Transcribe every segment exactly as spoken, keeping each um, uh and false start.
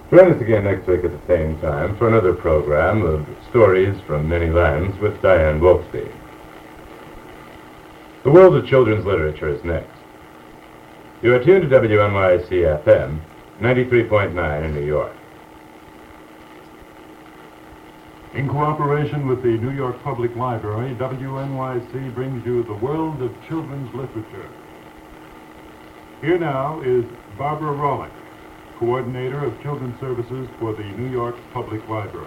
Join us again next week at the same time for another program of Stories from Many Lands with Diane Wolfsby. The world of children's literature is next. You are tuned to W N Y C F M, ninety-three point nine in New York. In cooperation with the New York Public Library, W N Y C brings you the world of children's literature. Here now is Barbara Rawlick, Coordinator of Children's Services for the New York Public Library.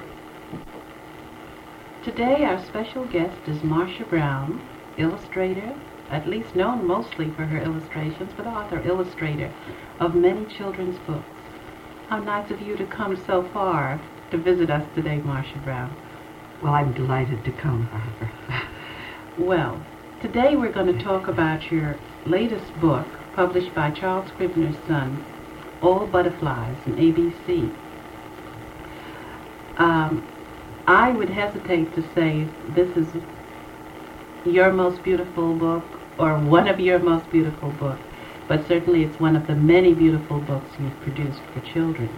Today our special guest is Marcia Brown, illustrator, at least known mostly for her illustrations, but author, illustrator of many children's books. How nice of you to come so far to visit us today, Marcia Brown. Well, I'm delighted to come, Barbara. Well, today we're going to talk about your latest book, published by Charles Scribner's Sons, All Butterflies in A B C. Um, I would hesitate to say this is your most beautiful book or one of your most beautiful books, but certainly it's one of the many beautiful books you've produced for children.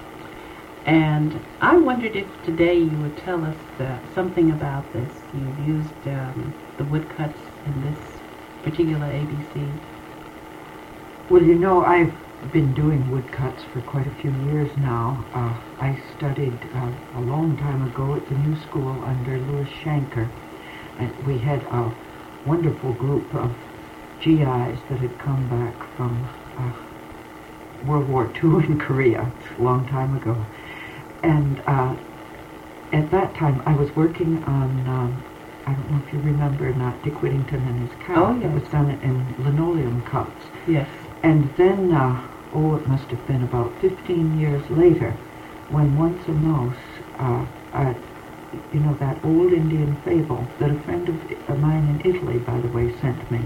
And I wondered if today you would tell us uh, something about this. You've used um, the woodcuts in this particular A B C. Well, you know, I've been doing woodcuts for quite a few years now. Uh, I studied uh, a long time ago at the New School under Louis Shanker. And we had a wonderful group of G Is that had come back from uh, World War Two in Korea. It's a long time ago. And uh, at that time, I was working on, um, I don't know if you remember or not, Dick Whittington and his cat. Oh, yes. It was done in linoleum cuts. Yes. And then, uh, oh, it must have been about fifteen years later, when Once a Mouse, uh, uh, you know, that old Indian fable that a friend of, of mine in Italy, by the way, sent me.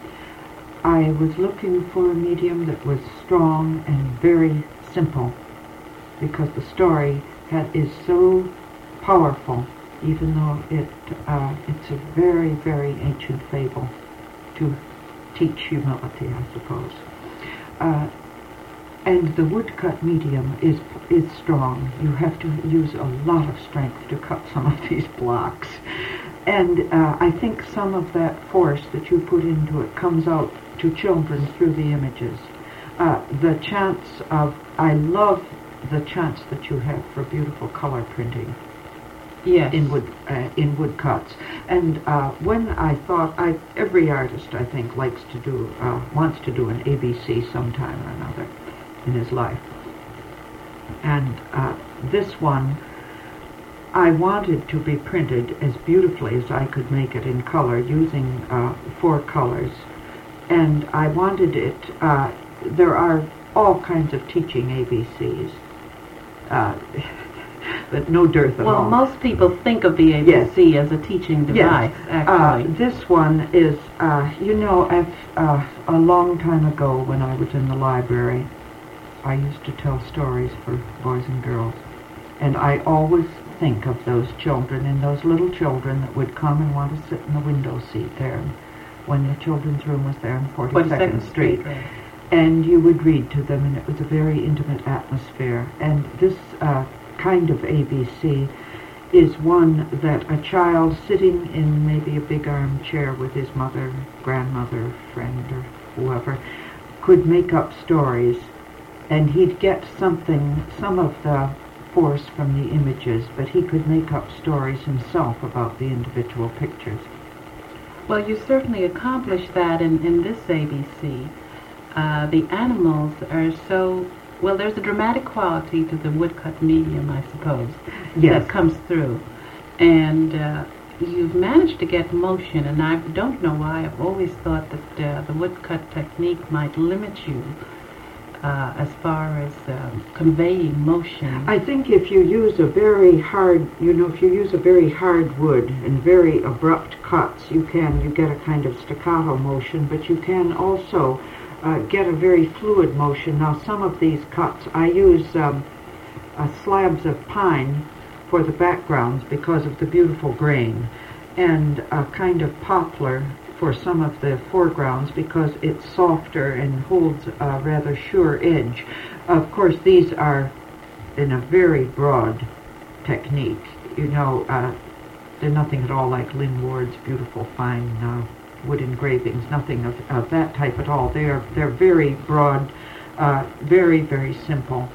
I was looking for a medium that was strong and very simple, because the story had, is so powerful, even though it uh, it's a very, very ancient fable to teach humility, I suppose. Uh, and the woodcut medium is is strong. You have to use a lot of strength to cut some of these blocks. And uh, I think some of that force that you put into it comes out to children through the images. Uh, the chance of, I love the chance that you have for beautiful color printing. Yes. In wood, uh, in woodcuts. And uh, when I thought, I, every artist, I think, likes to do, uh, wants to do an A B C sometime or another in his life. And uh, this one, I wanted to be printed as beautifully as I could make it in color, using uh, four colors. And I wanted it, uh, there are all kinds of teaching A B Cs. Uh, but no dearth at well, all. Well, most people think of the A B C yes. as a teaching device, yes. actually. Uh, this one is, uh, you know, I've, uh, a long time ago when I was in the library, I used to tell stories for boys and girls. And I always think of those children and those little children that would come and want to sit in the window seat there when the children's room was there on forty-second Street. Street right. And you would read to them, and it was a very intimate atmosphere. And this uh, kind of A B C is one that a child sitting in maybe a big armchair with his mother, grandmother, friend, or whoever, could make up stories, and he'd get something, some of the force from the images, but he could make up stories himself about the individual pictures. Well, you certainly accomplished that in, in this A B C. Uh, the animals are so, well, there's a dramatic quality to the woodcut medium, I suppose, yes. that comes through. And uh, you've managed to get motion, and I don't know why. I've always thought that uh, the woodcut technique might limit you uh, as far as uh, conveying motion. I think if you use a very hard, you know, if you use a very hard wood and very abrupt cuts, you can, you get a kind of staccato motion, but you can also Uh, get a very fluid motion. Now, some of these cuts, I use um, uh, slabs of pine for the backgrounds because of the beautiful grain, and a kind of poplar for some of the foregrounds because it's softer and holds a rather sure edge. Of course, these are in a very broad technique. You know, uh, they're nothing at all like Lynn Ward's beautiful fine uh, wood engravings, nothing of, of that type at all. They are, they're very broad, uh, very, very simple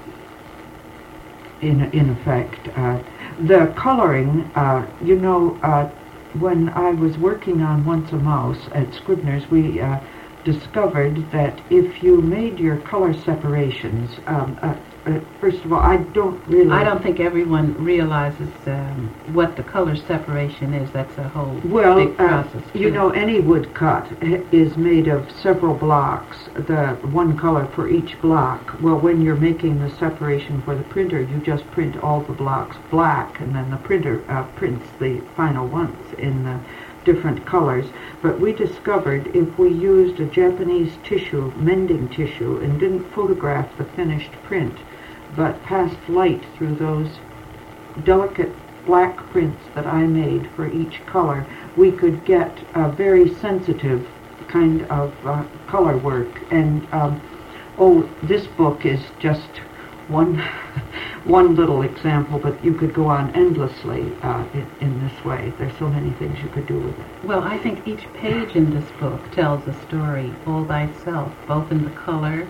in, in effect. Uh, the coloring, uh, you know, uh, when I was working on Once a Mouse at Scribner's, we uh, discovered that if you made your color separations, um, uh, uh, first of all, I don't really... I don't think everyone realizes um, what the color separation is. That's a whole well, big uh, process. you too. know, any woodcut h- is made of several blocks, the one color for each block. Well, when you're making the separation for the printer, you just print all the blocks black, and then the printer uh, prints the final ones in the different colors. But we discovered if we used a Japanese tissue, mending tissue, and didn't photograph the finished print, but passed light through those delicate black prints that I made for each color, we could get a very sensitive kind of uh, color work. And um, oh, this book is just one one little example, but you could go on endlessly uh, in, in this way. There's so many things you could do with it. Well, I think each page in this book tells a story all by itself, both in the color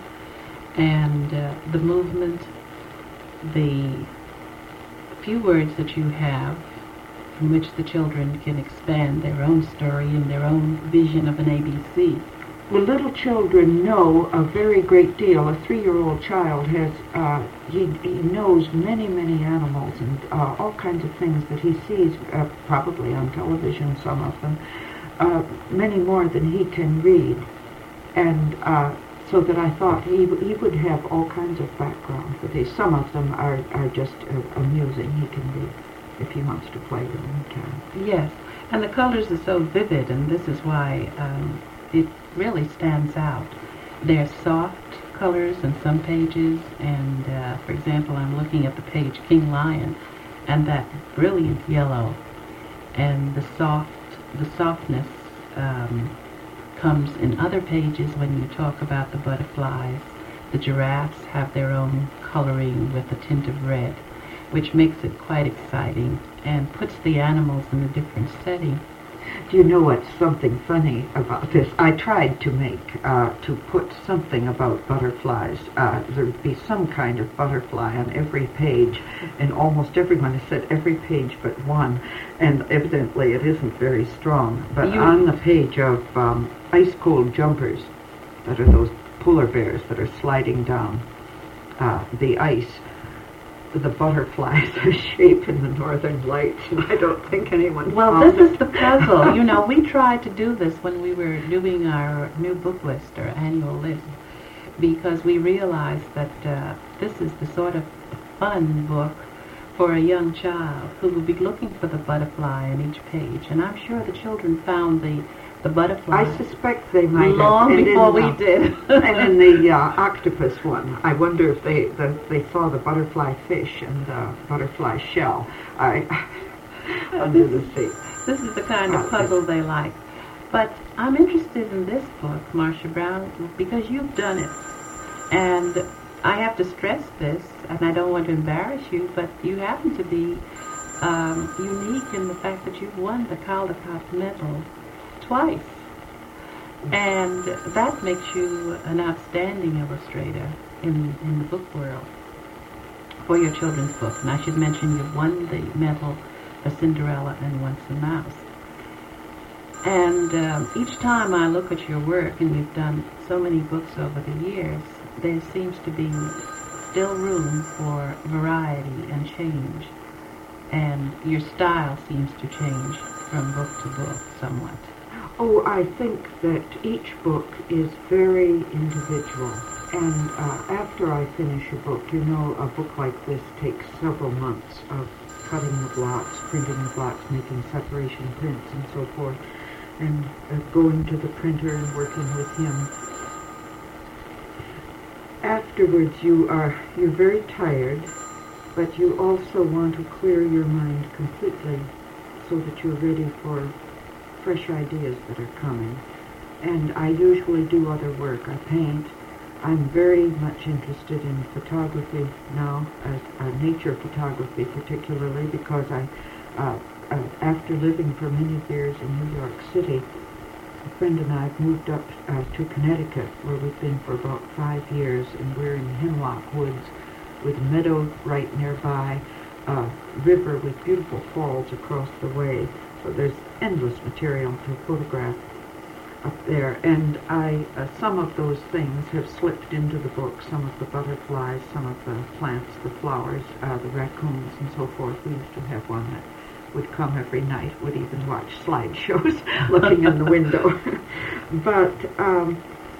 and uh, the movement, the few words that you have from which the children can expand their own story and their own vision of an A B C. Well, little children know a very great deal. A three-year-old child has, uh, he, he knows many, many animals and uh, all kinds of things that he sees, uh, probably on television, some of them, uh, many more than he can read. And uh, so that I thought he, he would have all kinds of background for these. Some of them are, are just uh, amusing. He can read. If he wants to play with them, he can. Yes, and the colors are so vivid, and this is why um, it really stands out. They're soft colors in some pages, and uh, for example, I'm looking at the page King Lion, and that brilliant yellow, and the soft, the softness um, comes in other pages when you talk about the butterflies. The giraffes have their own coloring with a tint of red, which makes it quite exciting and puts the animals in a different setting. Do you know what's something funny about this? I tried to make, uh, to put something about butterflies. Uh, there would be some kind of butterfly on every page, and almost everyone has said every page but one, and evidently it isn't very strong. But You- on the page of um, ice-cold jumpers, that are those polar bears that are sliding down uh, the ice, the butterflies are shape in the northern lights, and I don't think anyone Well, found this is it. the puzzle. You know, we tried to do this when we were doing our new book list, our annual list, because we realized that uh, this is the sort of fun book for a young child who will be looking for the butterfly on each page. And I'm sure the children found the, the butterfly I suspect they might have. long And in before we the- did. And in the uh, octopus one, I wonder if they the, they saw the butterfly fish and the butterfly shell I, under the sea. This is the kind of Ah, puzzle they like. But I'm interested in this book, Marcia Brown, because you've done it. And I have to stress this, and I don't want to embarrass you, but you happen to be um, unique in the fact that you've won the Caldecott Medal twice. And that makes you an outstanding illustrator in, in the book world for your children's books. And I should mention you've won the medal for Cinderella and Once a Mouse. And um, each time I look at your work, and you've done so many books over the years, there seems to be still room for variety and change. And your style seems to change from book to book somewhat. Oh, I think that each book is very individual. And uh, after I finish a book, you know, a book like this takes several months of cutting the blocks, printing the blocks, making separation prints and so forth, and uh, going to the printer and working with him. Afterwards, you are, you're very tired, but you also want to clear your mind completely so that you're ready for fresh ideas that are coming. And I usually do other work. I paint, I'm very much interested in photography now, as uh, nature photography particularly, because I, uh, uh, after living for many years in New York City, a friend and I have moved up uh, to Connecticut, where we've been for about five years, and we're in Hemlock Woods with a meadow right nearby, a river with beautiful falls across the way. So there's endless material to photograph up there, and I, uh, some of those things have slipped into the book, some of the butterflies, some of the plants, the flowers, uh, the raccoons and so forth. We used to have one that would come every night, would even watch slideshows looking in the window. But um,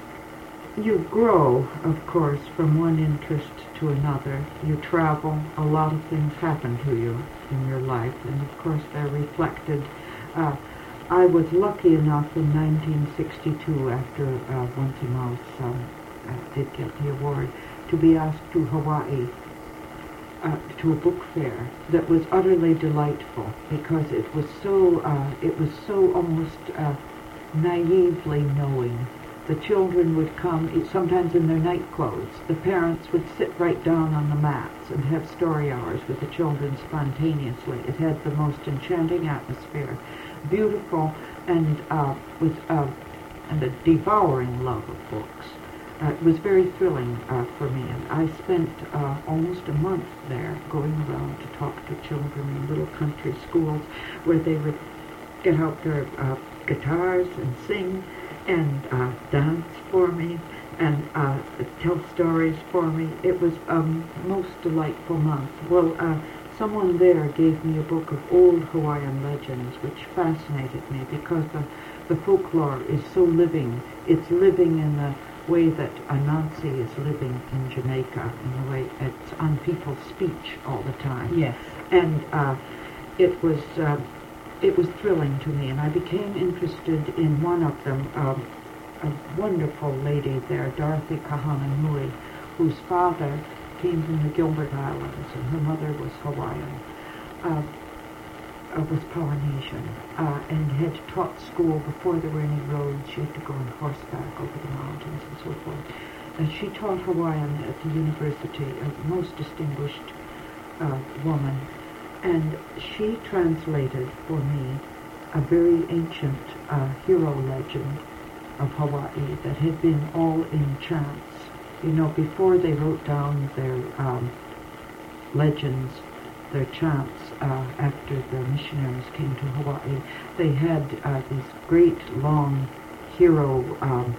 you grow, of course, from one interest to another. You travel, a lot of things happen to you in your life, and of course they're reflected. Uh, I was lucky enough in nineteen sixty-two, after uh, Once a Mouse um, uh, did get the award, to be asked to Hawaii, uh, to a book fair that was utterly delightful, because it was so, uh, it was so almost uh, naively knowing. The children would come, sometimes in their night clothes. The parents would sit right down on the mats and have story hours with the children spontaneously. It had the most enchanting atmosphere, beautiful, and uh, with uh, and a devouring love of books. Uh, it was very thrilling uh, for me, and I spent uh, almost a month there going around to talk to children in little country schools where they would get out their uh, guitars and sing and uh, dance for me and uh, tell stories for me. It was a most delightful month. Well, uh, someone there gave me a book of old Hawaiian legends, which fascinated me because the, the folklore is so living. It's living in the way that Anansi is living in Jamaica, in the way it's on people's speech all the time. Yes. And uh, it was... Uh, It was thrilling to me, and I became interested in one of them, um, a wonderful lady there, Dorothy Kahananui, whose father came from the Gilbert Islands, and her mother was Hawaiian, uh, uh, was Polynesian, uh, and had taught school before there were any roads. She had to go on horseback over the mountains and so forth. And she taught Hawaiian at the university, a most distinguished uh, woman. And she translated for me a very ancient uh, hero legend of Hawaii that had been all in chants. You know, before they wrote down their um, legends, their chants, uh, after the missionaries came to Hawaii, they had uh, these great, long hero um,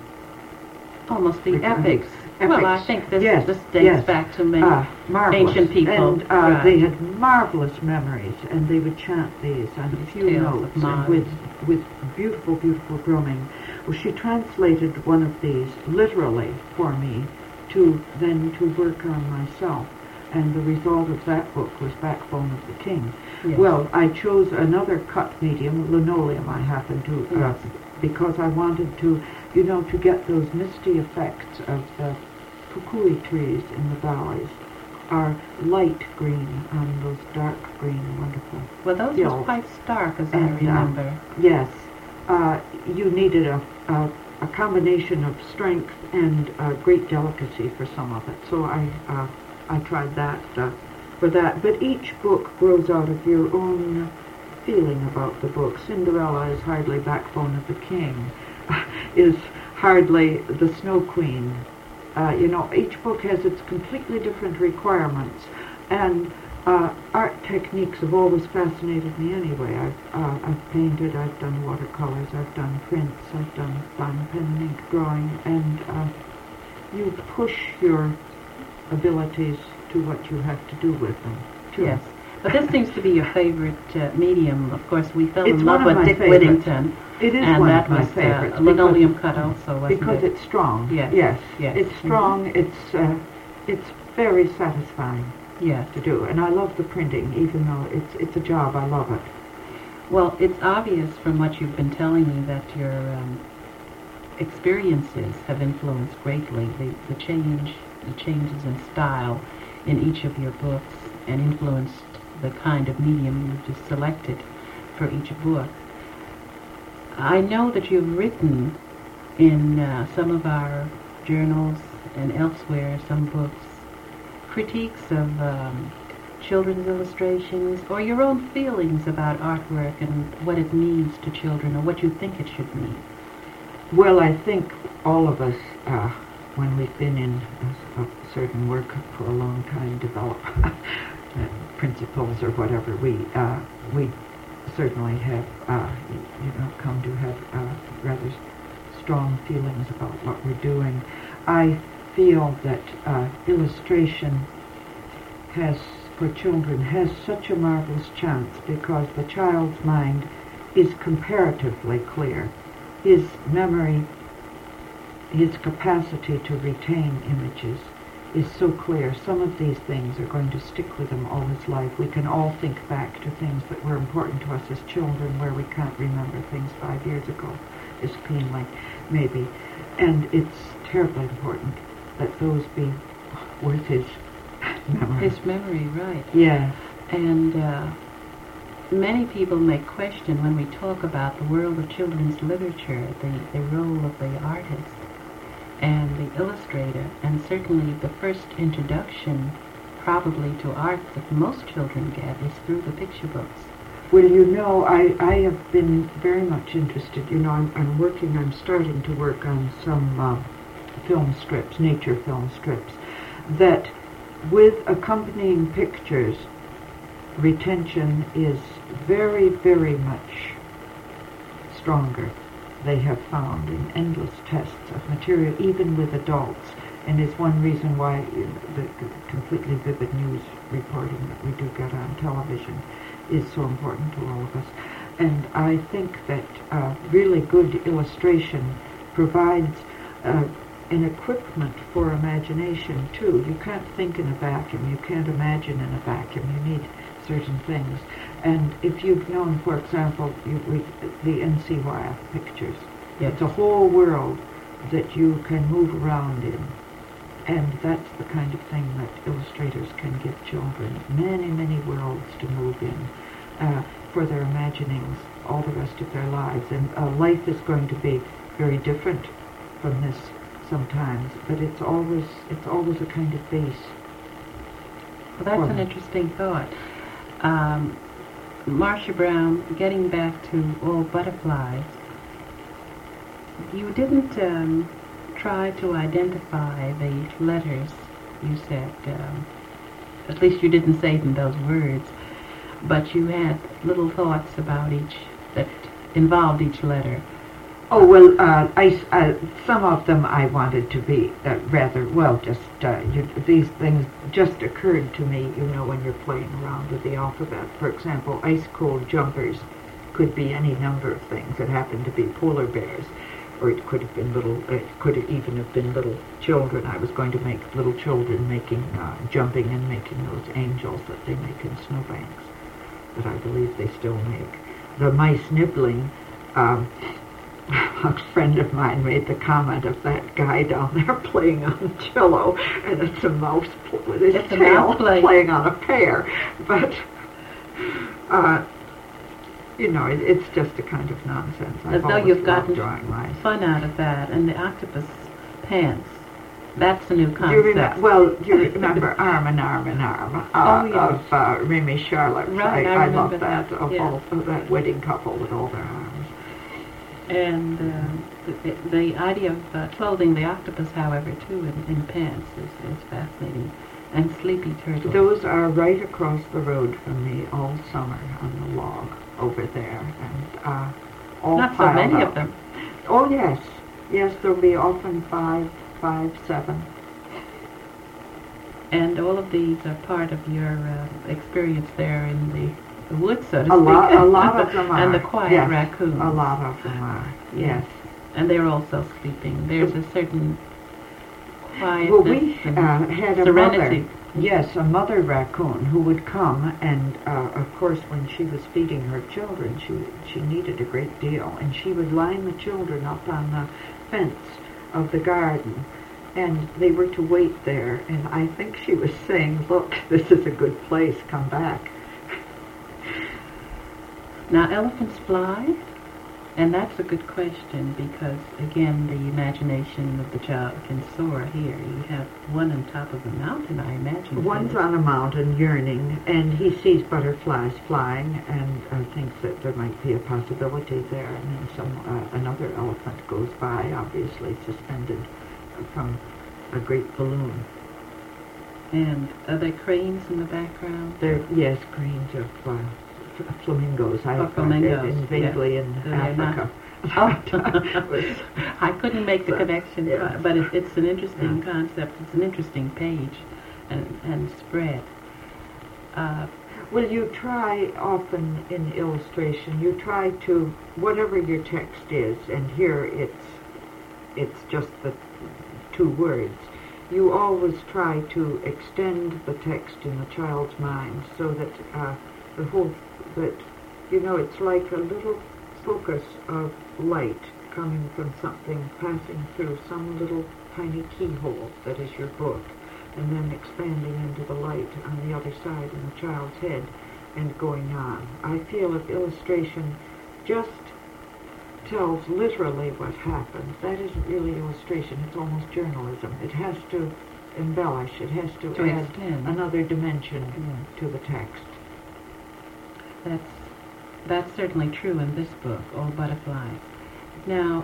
almost the Epics. epics. Epics. Well, I think this, yes, this dates yes. back to many uh, ancient people. And uh, right. they had marvelous memories, and they would chant these on a few Tales notes of and with, with beautiful, beautiful drumming. Well, she translated one of these literally for me to then to work on myself. And the result of that book was Backbone of the King. Yes. Well, I chose another cut medium, linoleum I happened to, uh, Yes. because I wanted to, you know, to get those misty effects of the kukui trees in the valleys are light green on those dark green, wonderful Well, those hills. were quite stark, as I And, uh, remember. Yes, uh, you needed a, a, a combination of strength and uh, great delicacy for some of it. So I, uh, I tried that uh, for that. But each book grows out of your own feeling about the book. Cinderella is hardly Backbone of the King, is hardly the Snow Queen. Uh, you know, each book has its completely different requirements, and uh, art techniques have always fascinated me anyway. I've, uh, I've painted, I've done watercolors, I've done prints, I've done fine pen and ink drawing, and uh, you push your abilities to what you have to do with them, too. Yes. But this seems to be your favorite uh, medium. Of course, we fell It's in one love of with my Dick favorites. Whittington. It is and one that of my was favorites. uh, linoleum because- cut also, wasn't Because it? it's strong. Yes. Yes. Yes. It's strong. It's uh, it's very satisfying Yes. to do, and I love the printing, even though it's it's a job. I love it. Well, it's obvious from what you've been telling me that your um, experiences have influenced greatly the, the change, the changes in style in each of your books, and influenced the kind of medium you've just selected for each book. I know that you've written in uh, some of our journals and elsewhere, some books, critiques of um, children's illustrations, or your own feelings about artwork and what it means to children, or what you think it should mean? Well, I think all of us, uh, when we've been in a, a certain work for a long time, develop uh, principles or whatever. We uh, we certainly have, uh, you know, come to have uh, rather strong feelings about what we're doing. I feel that uh, illustration has, for children, has such a marvelous chance because the child's mind is comparatively clear. His memory, his capacity to retain images is so clear. Some of these things are going to stick with him all his life. We can all think back to things that were important to us as children where we can't remember things five years ago as keenly, maybe. And it's terribly important that those be worth his memory. His memory, right. Yeah. And uh, many people may question when we talk about the world of children's literature, the, the role of the artist and the illustrator, and certainly the first introduction probably to art that most children get is through the picture books. Well, you know, I, I have been very much interested. You know, I'm, I'm working, I'm starting to work on some uh, film strips, nature film strips, that with accompanying pictures, retention is very, very much stronger. They have found in endless tests of material, even with adults, and is one reason why you know, the completely vivid news reporting that we do get on television is so important to all of us. And I think that uh, really good illustration provides uh, an equipment for imagination too. You can't think in a vacuum, you can't imagine in a vacuum, you need certain things. And if you've known, for example, you, we, the N C Y F pictures, Yes. It's a whole world that you can move around in. And that's the kind of thing that illustrators can give children, many, many worlds to move in uh, for their imaginings all the rest of their lives. And uh, life is going to be very different from this sometimes, but it's always it's always a kind of base. Well, that's an interesting thought. Um, Marcia Brown, getting back to All Butterflies, you didn't um, try to identify the letters, you said, um, at least you didn't say it in those words, but you had little thoughts about each, that involved each letter. Oh, well, uh, I, uh, some of them I wanted to be uh, rather, well, just, uh, you, these things just occurred to me, you know, when you're playing around with the alphabet. For example, ice cold jumpers could be any number of things. It happened to be polar bears, or it could have been little, it could have even have been little children. I was going to make little children making, uh, jumping and making those angels that they make in snowbanks, that I believe they still make. The mice nibbling, um, a friend of mine made the comment of that guy down there playing on cello, and it's a mouse pl- with his it's tail play. playing on a pear. But, uh, you know, it, it's just a kind of nonsense. As I've though always you've loved gotten drawing mice. fun out of that. And the octopus pants, that's a new concept. You remember, well, you remember Arm in Arm in Arm uh, oh, yes. of uh, Remy Charlotte. Right, I, I, I remember love that, that. of yes. all of that wedding couple with all their arms. And uh, the, the idea of uh, clothing the octopus, however, too, in, in pants is, is fascinating. And Sleepy Turtle. Those are right across the road from me all summer on the log over there, and uh, all Not so piled many up. of them. Oh yes, yes, there'll be often five, five, seven. And all of these are part of your uh, experience there in the, the woods, so to A speak. lot, a lot of them are. And the quiet yes, raccoons. A lot of them are. Yes. And they're also sleeping. There's a certain quietness Well, we and uh, had a serenity. mother. Yes, a mother raccoon who would come, and uh, of course, when she was feeding her children, she she needed a great deal, and she would line the children up on the fence of the garden, and they were to wait there. And I think she was saying, "Look, this is a good place. Come back." Now, elephants fly? And that's a good question because, again, the imagination of the child can soar here. You have one on top of a mountain, I imagine. One's on a mountain yearning, and he sees butterflies flying and uh, thinks that there might be a possibility there. And then some uh, another elephant goes by, obviously suspended from a great balloon. And are there cranes in the background? There, yes, cranes of uh, f- flamingos. I Oh, flamingos, in, vaguely yes. in So they're not- Africa. Oh, I couldn't make the But, connection, yes. but it, it's an interesting Yeah. concept. It's an interesting page and, and spread. Uh, Well, you try often in illustration, you try to, whatever your text is, and here it's it's just the two words, you always try to extend the text in the child's mind so that uh, the whole, that, you know, it's like a little focus of light coming from something, passing through some little tiny keyhole that is your book, and then expanding into the light on the other side in the child's head and going on. I feel if illustration just tells literally what happened, that isn't really illustration, it's almost journalism. It has to embellish, it has to, To add extend. another dimension Yeah. to the text. That's that's certainly true in this book, Old Butterflies. Now,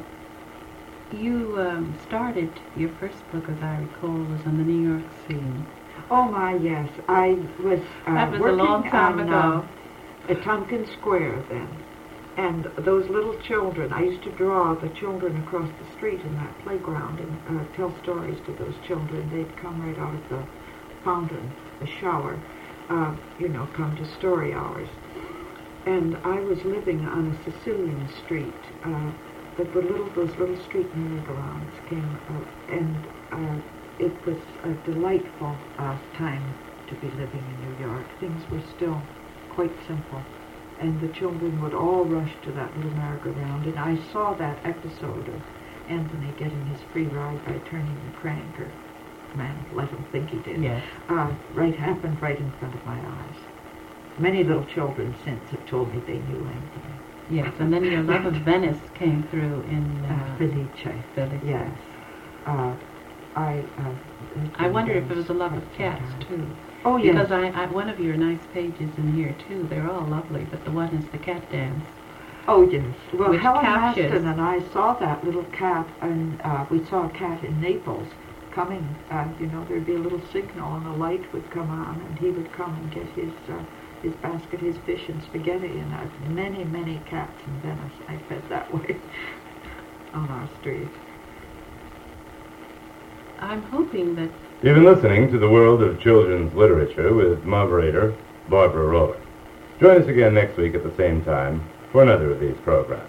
you um, started your first book, as I recall, was on the New York scene. Oh my, yes, I was, uh, That was a working long time on, ago. um, at Tompkins Square then. And those little children, I used to draw the children across the street in that playground and uh, tell stories to those children. They'd come right out of the fountain, the shower, uh, you know, come to story hours. And I was living on a Sicilian street. Uh, the, the little, those little street merry-go-rounds came up, and uh, it was a delightful uh, time to be living in New York. Things were still quite simple. And the children would all rush to that little merry-go-round, and I saw that episode of Anthony getting his free ride by turning the crank, or man, let him think he did. Yes. Uh, right, happened right in front of my eyes. Many little children since have told me they knew Anthony. Yes, and then your love of Venice came through in Uh, uh, Felice. Felice. Yes. Uh, I. Uh, I wonder if it was a love of cats, too. Oh yes. Because I, I, one of your nice pages in here, too, they're all lovely, but the one is the cat dance. Oh yes. Well, Which Helen captures- Maston and I saw that little cat, and uh, we saw a cat in Naples coming. Uh, you know, there'd be a little signal, and the light would come on, and he would come and get his uh, his basket, his fish and spaghetti. And uh, many, many cats in Venice I fed that way on our street. I'm hoping that You've been listening to The World of Children's Literature with moderator Barbara Roller. Join us again next week at the same time for another of these programs.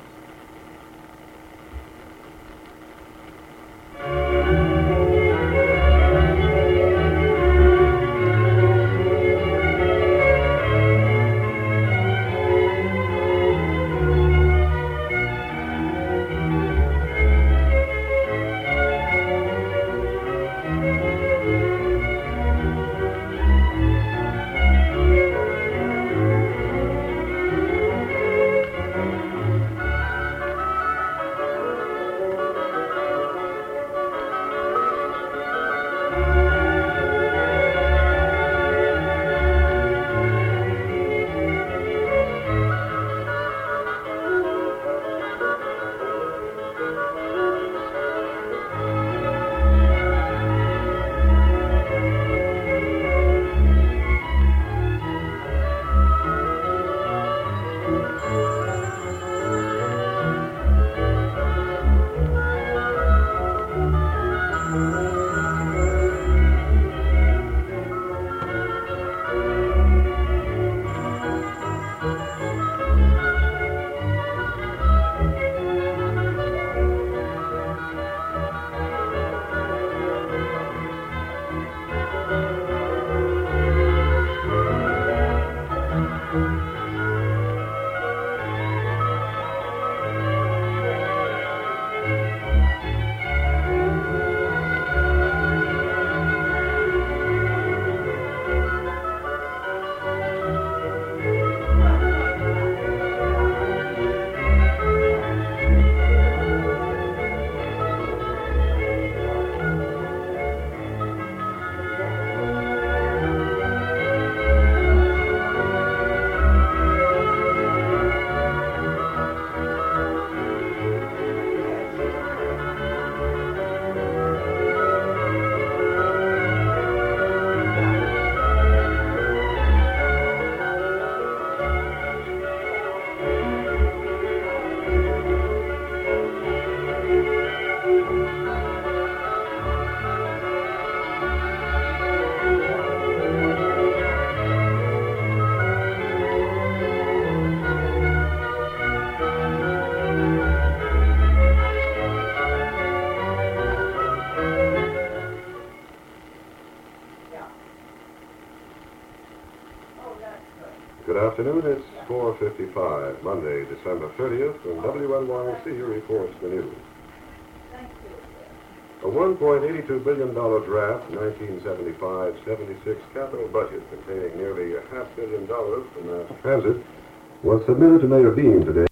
Good afternoon. It's four fifty-five, Monday, December thirtieth, and W N Y C reports the news. A one point eight two billion dollars draft nineteen seventy-five seventy-six capital budget containing nearly a half billion dollars for mass transit was submitted to Mayor Beam today.